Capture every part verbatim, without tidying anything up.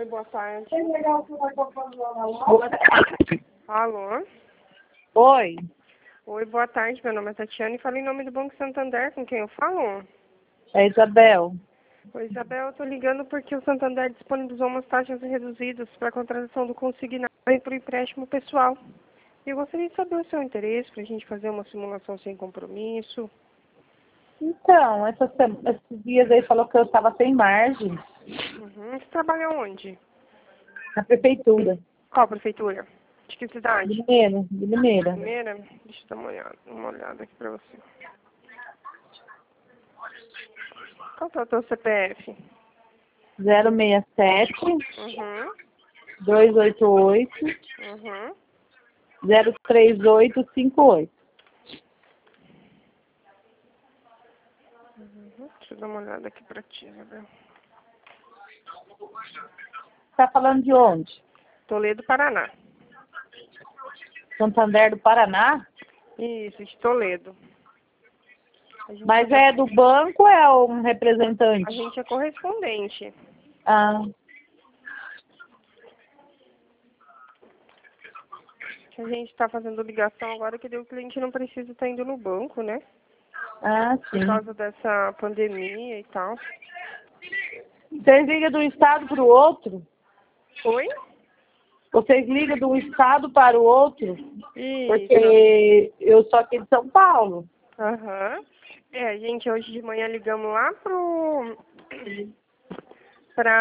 boa tarde. Boa tarde. Alô? Oi. Oi, boa tarde. Meu nome é Tatiana e falo em nome do Banco Santander. Com quem eu falo? É Isabel. Oi, Isabel, eu tô ligando porque o Santander disponibilizou umas taxas reduzidas para a contratação do consignado e para o empréstimo pessoal. E eu gostaria de saber o seu interesse para a gente fazer uma simulação sem compromisso. Então, essas sem- esses dias aí falou que eu estava sem margem Uhum. Você trabalha onde? na prefeitura. Qual prefeitura? De que cidade? De Limeira. De Limeira. Primeira? Deixa eu dar uma olhada, uma olhada aqui para você. Qual que é o teu C P F? zero seis sete, Uhum. dois oito oito, Uhum. zero três oito cinco oito. Uhum. Deixa eu dar uma olhada aqui pra ti, Isabel. Está falando de onde? Toledo, Paraná. Santander do Paraná? Isso, de Toledo. A gente, Mas é, é do banco ou é um a representante? gente é correspondente. Ah, A gente está fazendo ligação agora que o cliente não precisa estar indo no banco, né? ah, Por sim. causa dessa pandemia e tal. Vocês ligam de um estado para o outro? Oi? Vocês ligam de um estado para o outro? Isso. Porque eu sou aqui de São Paulo. Aham. É, gente, hoje de manhã ligamos lá pro... pra...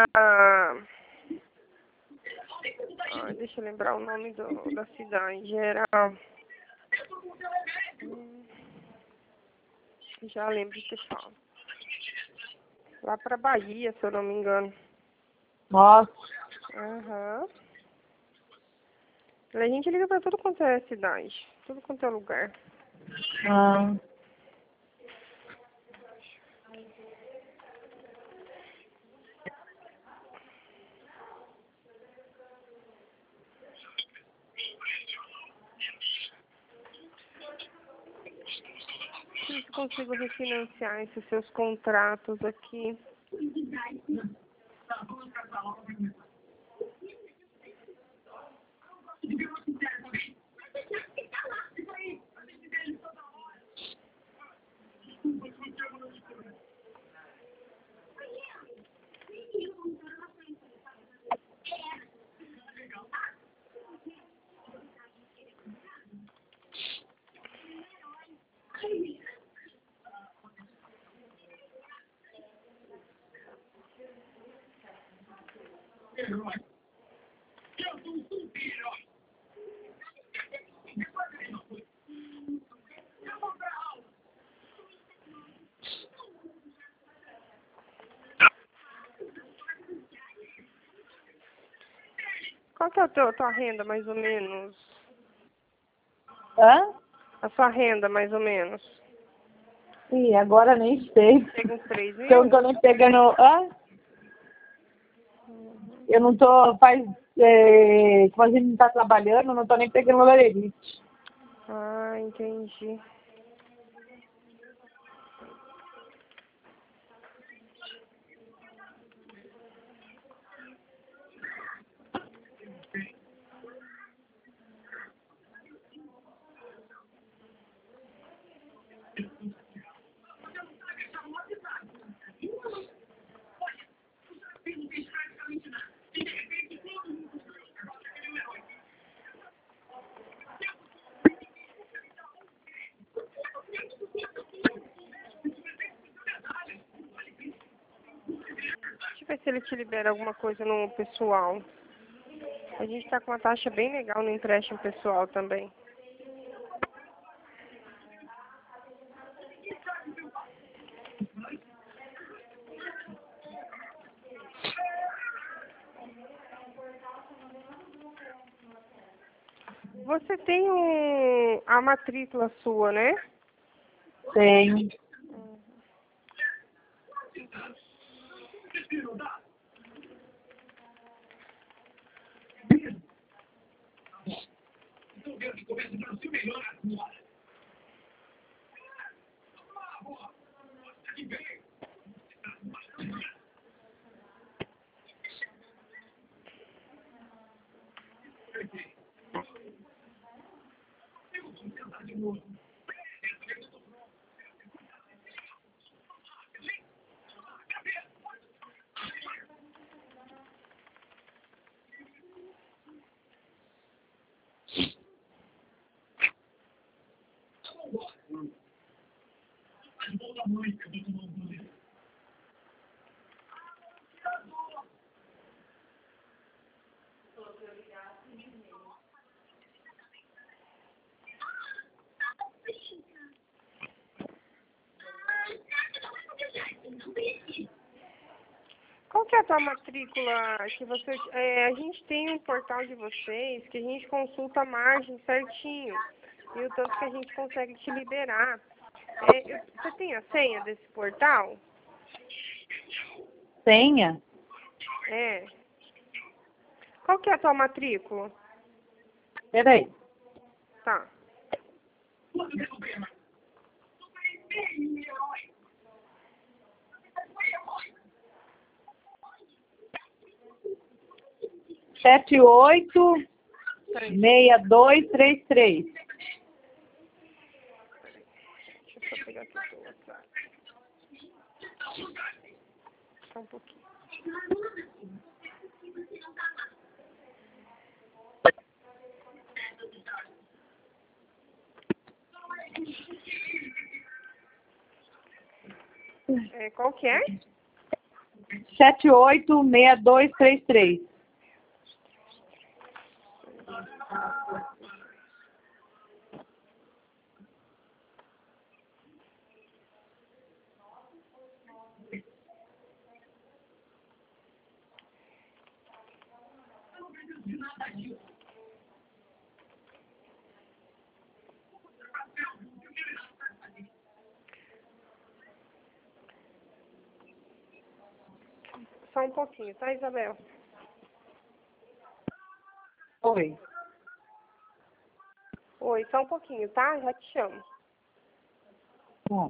Ah, deixa eu lembrar o nome do, da cidade. Era... Hum, já lembro que fala. Lá pra Bahia, se eu não me engano. Nossa. Aham. A gente liga pra tudo quanto é cidade. Tudo quanto é lugar. Ah. Se eu consigo refinanciar esses seus contratos aqui. Qual que é a tua, tua renda, mais ou menos? Hã? A sua renda, mais ou menos? Ih, agora nem sei. Chega uns três Porque eu não tô mil? nem pegando. Hã? Eu não tô. Faz. É, como a gente não tá trabalhando, eu não tô nem pegando valerite. Ah, entendi. Deixa eu ver se ele te libera alguma coisa no pessoal. A gente tá com uma taxa bem legal no empréstimo pessoal também. Você tem um, a matrícula sua, né? Tenho. Qual que é a tua matrícula que você... É, a gente tem um portal de vocês que a gente consulta a margem certinho. E o tanto que a gente consegue te liberar. É, eu- você tem a senha desse portal? Senha? É. Qual que é a tua matrícula? Peraí. Tá. Sete oito Peraí, seis dois três três. deixa eu só pegar aqui o teu WhatsApp. Só um pouquinho. É, qual que é? Sete oito seis dois três três. Só um pouquinho, tá, Isabel? Oi. Oi, só um pouquinho, tá? Já te chamo. Bom.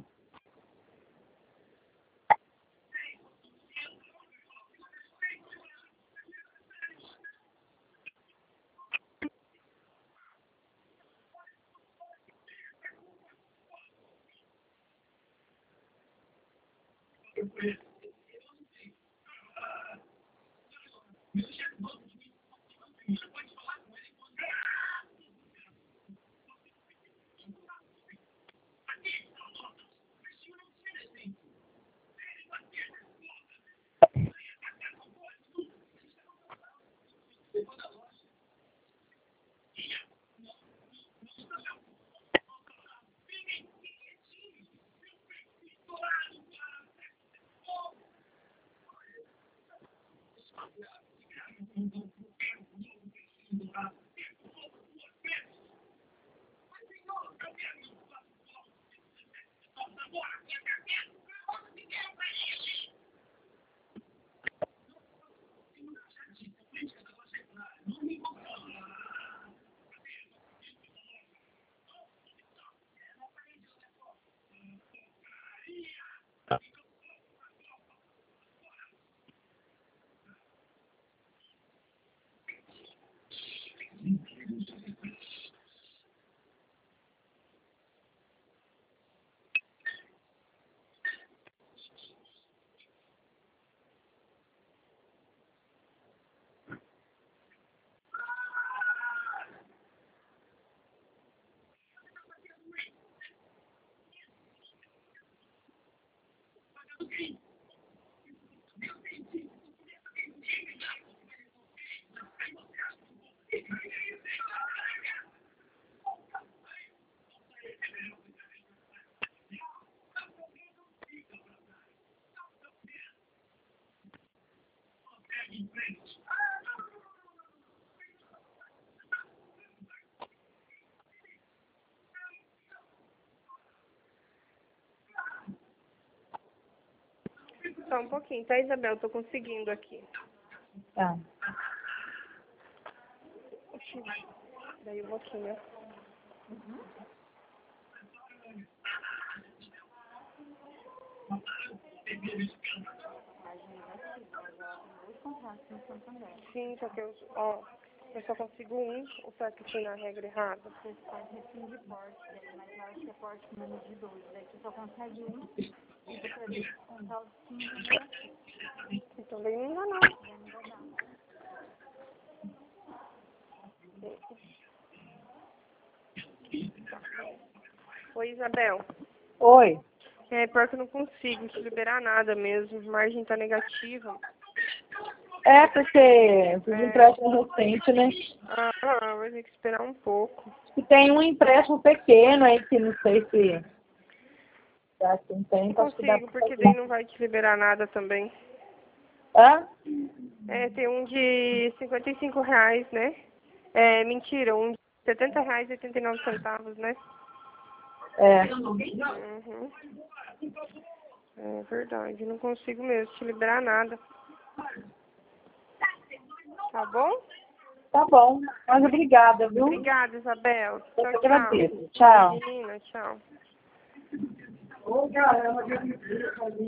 Só um pouquinho, tá, Isabel? Tô conseguindo aqui. Tá. Oxi, daí um pouquinho. Sim, só que eu... Ó, Eu só consigo um, ou será que eu fui na regra errada? Faz refim de porte, né? Mas eu acho que é porte com menos de dois. Daí você só consegue um e você contar os cinco. Então daí não dá não. Daí não vai dar. Oi, Isabel. Oi. É, pior que eu não consigo te liberar nada mesmo. A margem tá negativa. É, porque fiz É. empréstimo recente, né? Ah, ah, vai ter que esperar um pouco. E tem um empréstimo pequeno aí, que não sei se... Já que não tem, Não acho que dá consigo, pra porque fazer. daí não vai te liberar nada também. Hã? É, tem um de cinquenta e cinco reais, né? É, mentira, um de setenta reais e oitenta e nove centavos, né? É. Uhum. É verdade, não consigo mesmo te liberar nada. Tá bom? Tá bom. Mas obrigada, viu? Obrigada, Isabel. Eu Tchau, que tchau. agradeço. Tchau. Imagina, tchau.